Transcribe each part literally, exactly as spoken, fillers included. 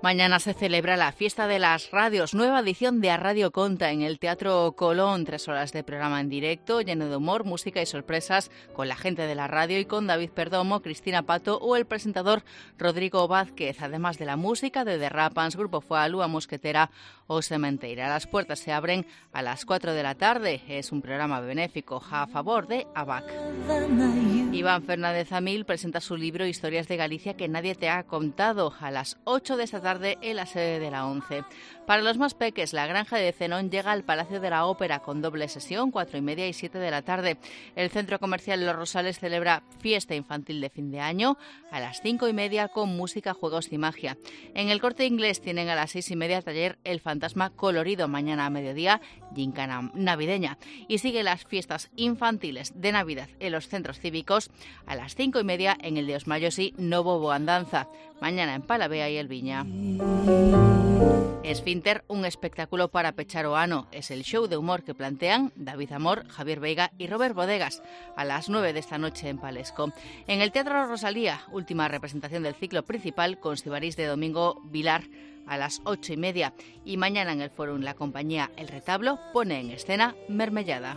Mañana se celebra la Fiesta de las Radios, nueva edición de A Radio Conta en el Teatro Colón. Tres horas de programa en directo, lleno de humor, música y sorpresas, con la gente de la radio y con David Perdomo, Cristina Pato o el presentador Rodrigo Vázquez, además de la música de The Rapans, Grupo Foa, Lúa Mosquetera o Sementeira. Las puertas se abren a las cuatro de la tarde. Es un programa benéfico a favor de A B A C. Iván Fernández Amil presenta su libro Historias de Galicia que nadie te ha contado a las ocho de esta tarde en la sede de la ONCE. Para los más peques, La Granja de Zenón llega al Palacio de la Ópera con doble sesión, cuatro y media y siete de la tarde. El Centro Comercial Los Rosales celebra fiesta infantil de fin de año a las cinco y media con música, juegos y magia. En el Corte Inglés tienen a las seis y media taller El Fantasma Colorido, mañana a mediodía gincana navideña. Y siguen las fiestas infantiles de Navidad en los centros cívicos a las cinco y media en el de Osmayosi Novo Boandanza, mañana en Palavea y El Viña. Esfínter, un espectáculo para pechar o ano. Es el show de humor que plantean David Amor, Javier Veiga y Robert Bodegas a las nueve de esta noche en Palesco. En el Teatro Rosalía, última representación del ciclo principal con Sibarís de Domingo Vilar a las ocho y media. Y mañana en el Fórum la compañía El Retablo pone en escena Mermellada.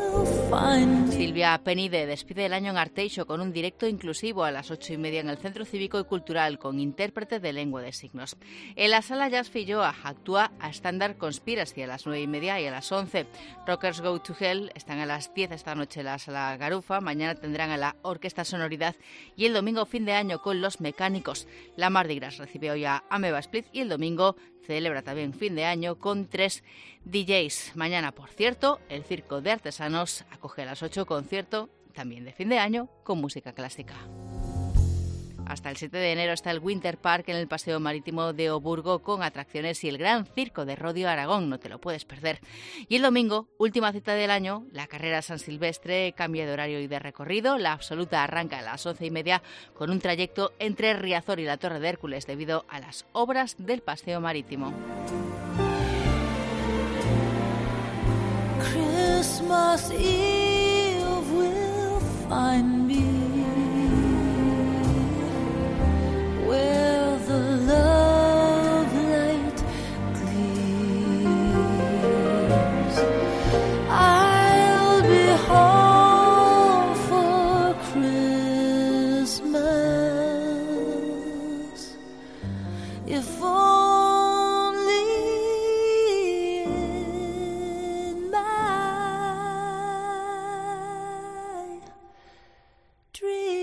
Silvia Penide despide el año en Arteixo con un directo inclusivo a las ocho y media en el Centro Cívico y Cultural con intérprete de lengua de signos. En la Sala Jazz Filloa actúa a Standard Conspiracy a las nueve y media y a las once. Rockers Go to Hell están a las diez esta noche en la Sala Garufa. Mañana tendrán a la Orquesta Sonoridad y el domingo fin de año con Los Mecánicos. La Mardi Gras recibe hoy a Ameba Split y el domingo celebra también fin de año con tres D Js. Mañana, por cierto, el Circo de Artesanos acoge a las ocho concierto, también de fin de año, con música clásica. Hasta el siete de enero está el Winter Park en el Paseo Marítimo de Oburgo con atracciones y el Gran Circo de Rodio Aragón, no te lo puedes perder. Y el domingo, última cita del año, la carrera San Silvestre cambia de horario y de recorrido. La absoluta arranca a las once y media con un trayecto entre Riazor y la Torre de Hércules debido a las obras del Paseo Marítimo. Christmas Eve will find me where the love light gleams. I'll be home for Christmas, if only in my dreams.